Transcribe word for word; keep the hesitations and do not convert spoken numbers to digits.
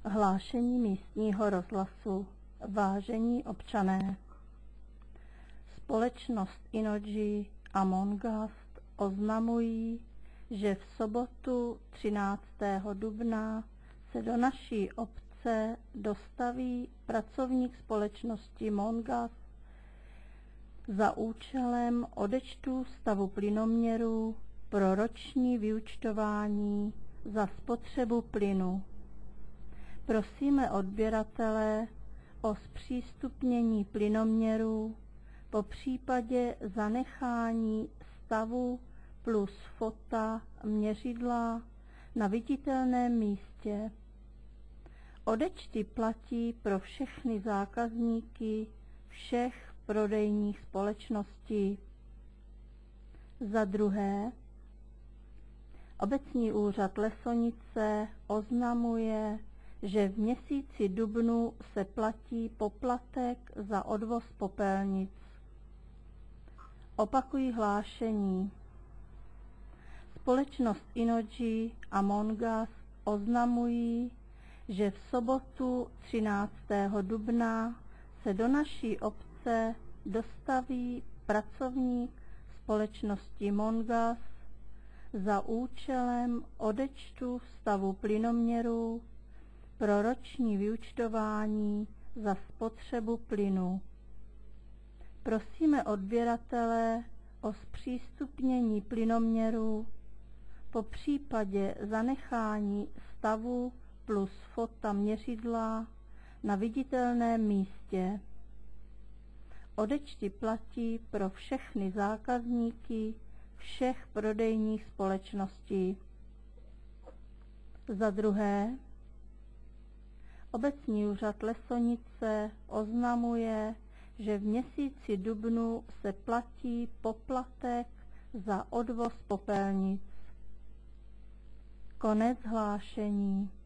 Hlášení místního rozhlasu. Vážení občané, společnost Innogy a Mongast oznamují, že v sobotu třináctého dubna se do naší obce dostaví pracovník společnosti Mongast za účelem odečtu stavu plynoměru pro roční vyúčtování za spotřebu plynu. Prosíme odběratele o zpřístupnění plynoměru, po případě zanechání stavu plus fota měřidla na viditelném místě. Odečty platí pro všechny zákazníky všech prodejních společností. Za druhé, obecní úřad Lesonice oznamuje, že v měsíci dubnu se platí poplatek za odvoz popelnic. Opakují hlášení. Společnost Innogy a Mongast oznamují, že v sobotu třináctého dubna se do naší obce dostaví pracovník společnosti Mongast za účelem odečtu stavu plynoměru pro roční vyúčtování za spotřebu plynu. Prosíme odběratele o zpřístupnění plynoměru, po případě zanechání stavu plus fota měřidla na viditelném místě. Odečty platí pro všechny zákazníky všech prodejních společností. Za druhé, obecní úřad Lesonice oznamuje, že v měsíci dubnu se platí poplatek za odvoz popelnic. Konec hlášení.